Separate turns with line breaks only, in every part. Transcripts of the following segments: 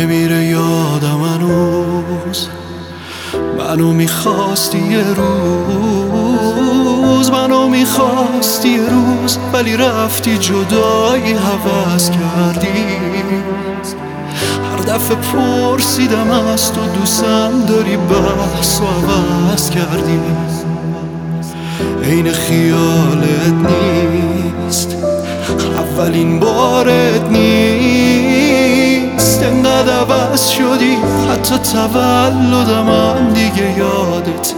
نمیره یادم هنوز. منو میخواستی یه روز، منو میخواستی یه روز، ولی رفتی جدایی هوس کردی. هر دفعه پرسیدم از تو دوستم داری، بحث و عوض کردی. عین خیالت نیست، اولین بارت نیست. انقدر عوض شدی حتی تولدم هم دیگه یادت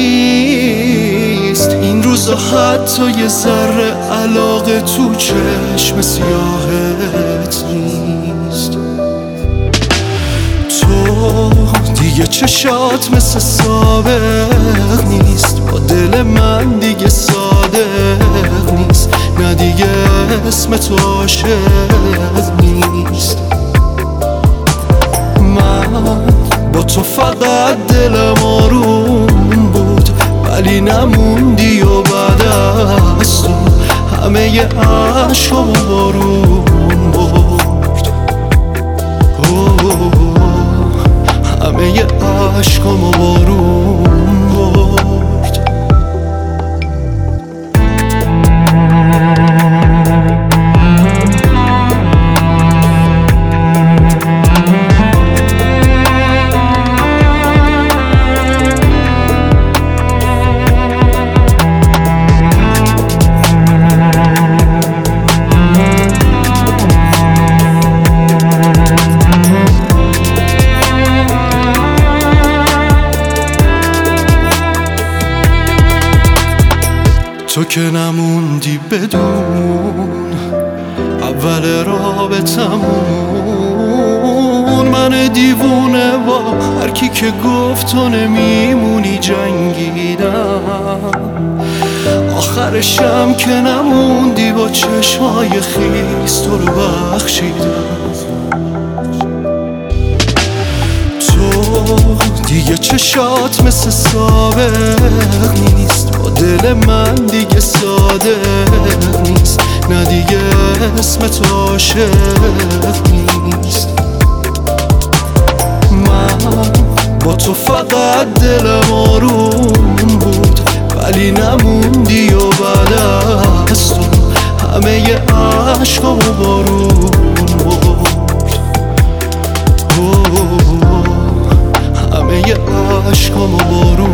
نیست. این روزا حتی یه ذره علاقه تو چشم سیاهت نیست. تو دیگه چشات مثل سابق نیست، با دل من دیگه صادق نیست. نه دیگه اسم تو عاشق نیست. من با تو فقط دلم آروم بود، ولی نموندی و بعد از تو همه ی عشقامو بارون برد. همه ی عشقامو بارون برد. تو که نموندی بدون اول رابطمون. من دیوونه با هر کی که گفت تو نمیمونی جنگیدم. آخرشم که نموندی با چشمای خیس تو رو بخشیدم. تو دیگه چشات مثل سابق نیست، با دل من دیگه صادق نیست. نه دیگه اسم تو عاشق نیست. من با تو فقط دلم آروم بود، ولی نموندی و بعد از تو همه ی عشقامو بارون برد. همه ی عشقامو بارون